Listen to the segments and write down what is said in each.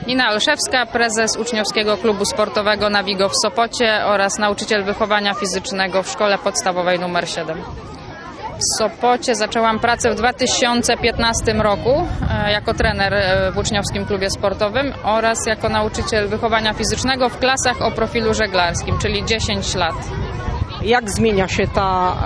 Nina Olszewska, prezes Uczniowskiego Klubu Sportowego Navigo w Sopocie oraz nauczyciel wychowania fizycznego w Szkole Podstawowej nr 7. W Sopocie zaczęłam pracę w 2015 roku jako trener w Uczniowskim Klubie Sportowym oraz jako nauczyciel wychowania fizycznego w klasach o profilu żeglarskim, czyli 10 lat. Jak zmienia się ta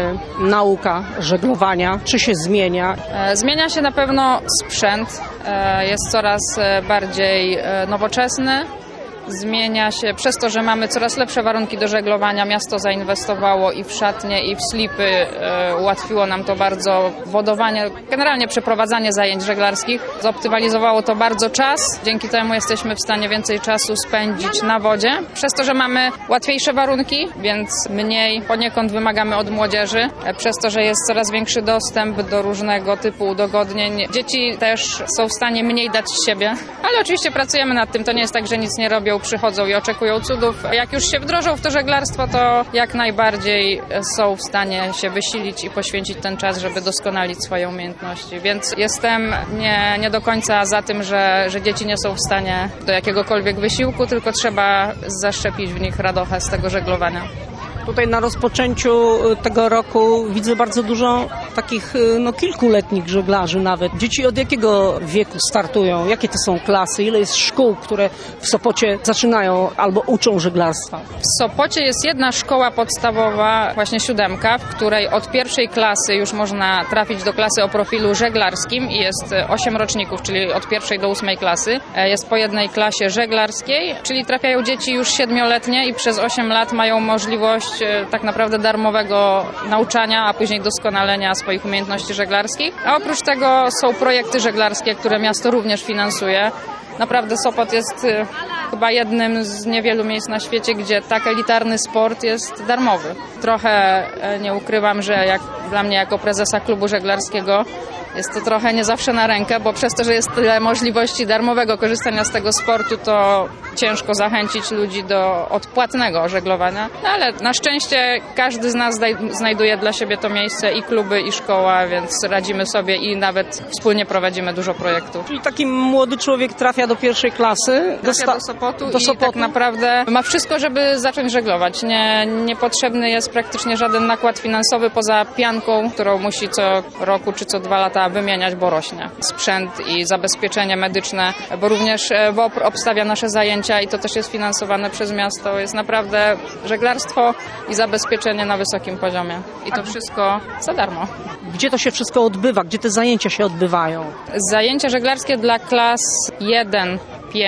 nauka żeglowania? Czy się zmienia? Zmienia się na pewno sprzęt, jest coraz bardziej nowoczesny. Zmienia się przez to, że mamy coraz lepsze warunki do żeglowania. Miasto zainwestowało i w szatnie, i w slipy. Ułatwiło nam to bardzo wodowanie, generalnie przeprowadzanie zajęć żeglarskich. Zoptymalizowało to bardzo czas. Dzięki temu jesteśmy w stanie więcej czasu spędzić na wodzie. Przez to, że mamy łatwiejsze warunki, więc mniej poniekąd wymagamy od młodzieży. Przez to, że jest coraz większy dostęp do różnego typu udogodnień. Dzieci też są w stanie mniej dać z siebie, ale oczywiście pracujemy nad tym. To nie jest tak, że nic nie robią, przychodzą i oczekują cudów. Jak już się wdrożą w to żeglarstwo, to jak najbardziej są w stanie się wysilić i poświęcić ten czas, żeby doskonalić swoje umiejętności. Więc jestem nie do końca za tym, że dzieci nie są w stanie do jakiegokolwiek wysiłku, tylko trzeba zaszczepić w nich radochę z tego żeglowania. Tutaj na rozpoczęciu tego roku widzę bardzo dużo takich kilkuletnich żeglarzy nawet. Dzieci od jakiego wieku startują? Jakie to są klasy? Ile jest szkół, które w Sopocie zaczynają albo uczą żeglarstwa? W Sopocie jest jedna szkoła podstawowa, właśnie 7, w której od pierwszej klasy już można trafić do klasy o profilu żeglarskim i jest 8 roczników, czyli od 1. do 8 klasy. Jest po jednej klasie żeglarskiej, czyli trafiają dzieci już 7-letnie i przez 8 lat mają możliwość tak naprawdę darmowego nauczania, a później doskonalenia swoich umiejętności żeglarskich. A oprócz tego są projekty żeglarskie, które miasto również finansuje. Naprawdę Sopot jest chyba jednym z niewielu miejsc na świecie, gdzie tak elitarny sport jest darmowy. Trochę nie ukrywam, że dla mnie jako prezesa klubu żeglarskiego jest to trochę nie zawsze na rękę, bo przez to, że jest tyle możliwości darmowego korzystania z tego sportu, to ciężko zachęcić ludzi do odpłatnego żeglowania. No ale na szczęście każdy z nas znajduje dla siebie to miejsce, i kluby, i szkoła, więc radzimy sobie i nawet wspólnie prowadzimy dużo projektów. Czyli taki młody człowiek trafia do pierwszej klasy? Trafia do Sopotu i tak naprawdę ma wszystko, żeby zacząć żeglować. Niepotrzebny jest praktycznie żaden nakład finansowy poza pianką, którą musi co roku czy co 2 lata wymieniać, bo rośnie. Sprzęt i zabezpieczenie medyczne, bo również WOPR obstawia nasze zajęcia i to też jest finansowane przez miasto. Jest naprawdę żeglarstwo i zabezpieczenie na wysokim poziomie. I to wszystko za darmo. Gdzie to się wszystko odbywa? Gdzie te zajęcia się odbywają? Zajęcia żeglarskie dla klas 1-5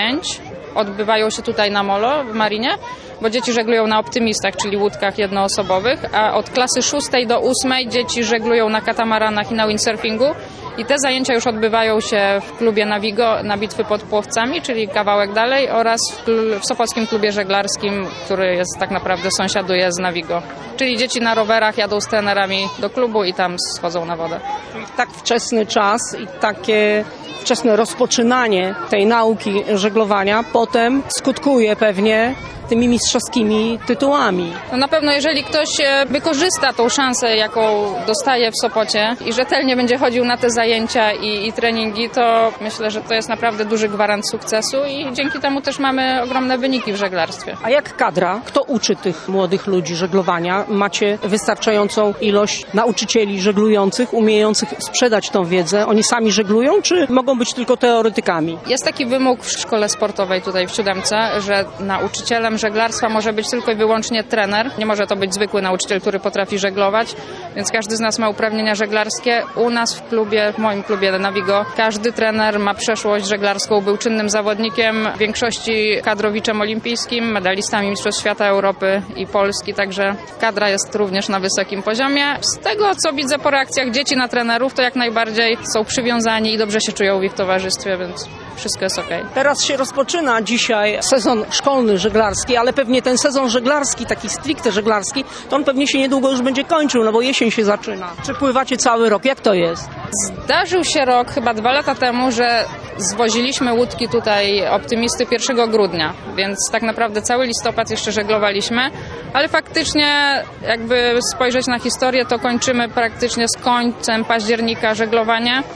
odbywają się tutaj na Molo w Marinie, bo dzieci żeglują na optymistach, czyli łódkach jednoosobowych, a od klasy 6 do 8 dzieci żeglują na katamaranach i na windsurfingu. I te zajęcia już odbywają się w klubie Navigo na Bitwy pod Płowcami, czyli kawałek dalej, oraz w Sopockim Klubie Żeglarskim, który jest tak naprawdę sąsiaduje z Navigo. Czyli dzieci na rowerach jadą z trenerami do klubu i tam schodzą na wodę. Czyli tak wczesny czas i takie wczesne rozpoczynanie tej nauki żeglowania potem skutkuje pewnie tymi mistrzowskimi tytułami. No na pewno jeżeli ktoś wykorzysta tą szansę, jaką dostaje w Sopocie i rzetelnie będzie chodził na te zajęcia i treningi, to myślę, że to jest naprawdę duży gwarant sukcesu i dzięki temu też mamy ogromne wyniki w żeglarstwie. A jak kadra? Kto uczy tych młodych ludzi żeglowania? Macie wystarczającą ilość nauczycieli żeglujących, umiejących sprzedać tą wiedzę? Oni sami żeglują, czy mogą być tylko teoretykami? Jest taki wymóg w szkole sportowej tutaj w 7, że nauczycielem żeglarstwa może być tylko i wyłącznie trener. Nie może to być zwykły nauczyciel, który potrafi żeglować, więc każdy z nas ma uprawnienia żeglarskie. U nas w klubie, w moim klubie Navigo, każdy trener ma przeszłość żeglarską, był czynnym zawodnikiem, w większości kadrowiczem olimpijskim, medalistami Mistrzostw Świata, Europy i Polski, także kadra jest również na wysokim poziomie. Z tego, co widzę po reakcjach dzieci na trenerów, to jak najbardziej są przywiązani i dobrze się czują w ich towarzystwie, więc wszystko jest okej. Teraz się rozpoczyna dzisiaj sezon szkolny żeglarski, ale pewnie ten sezon żeglarski, taki stricte żeglarski, to on pewnie się niedługo już będzie kończył, no bo jesień się zaczyna. Czy pływacie cały rok? Jak to jest? Zdarzył się rok, chyba 2 lata temu, że zwoziliśmy łódki tutaj Optymisty 1 grudnia, więc tak naprawdę cały listopad jeszcze żeglowaliśmy, ale faktycznie jakby spojrzeć na historię, to kończymy praktycznie z końcem października żeglowanie.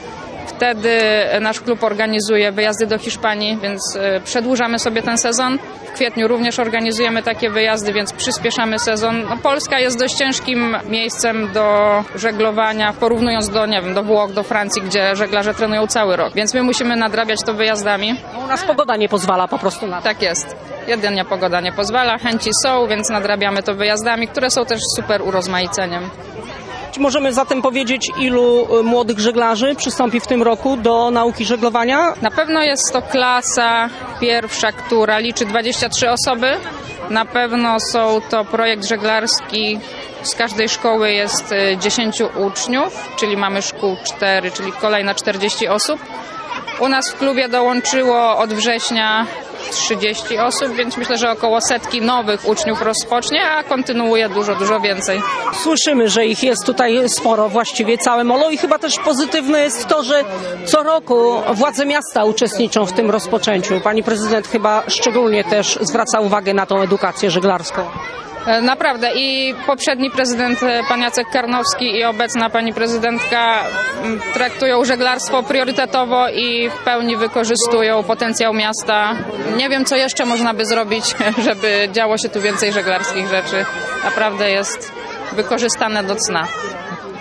Wtedy nasz klub organizuje wyjazdy do Hiszpanii, więc przedłużamy sobie ten sezon. W kwietniu również organizujemy takie wyjazdy, więc przyspieszamy sezon. No, Polska jest dość ciężkim miejscem do żeglowania, porównując do, nie wiem, do Włoch, do Francji, gdzie żeglarze trenują cały rok. Więc my musimy nadrabiać to wyjazdami. U nas pogoda nie pozwala po prostu na to. Tak jest. Jedynie pogoda nie pozwala, chęci są, więc nadrabiamy to wyjazdami, które są też super urozmaiceniem. Czy możemy zatem powiedzieć, ilu młodych żeglarzy przystąpi w tym roku do nauki żeglowania? Na pewno jest to klasa pierwsza, która liczy 23 osoby. Na pewno są to projekt żeglarski. Z każdej szkoły jest 10 uczniów, czyli mamy szkół 4, czyli kolejne 40 osób. U nas w klubie dołączyło od września 30 osób, więc myślę, że około 100 nowych uczniów rozpocznie, a kontynuuje dużo więcej. Słyszymy, że ich jest tutaj sporo, właściwie całe molo i chyba też pozytywne jest to, że co roku władze miasta uczestniczą w tym rozpoczęciu. Pani prezydent chyba szczególnie też zwraca uwagę na tą edukację żeglarską. Naprawdę i poprzedni prezydent pan Jacek Karnowski i obecna pani prezydentka traktują żeglarstwo priorytetowo i w pełni wykorzystują potencjał miasta. Nie wiem, co jeszcze można by zrobić, żeby działo się tu więcej żeglarskich rzeczy. Naprawdę jest wykorzystane do cna.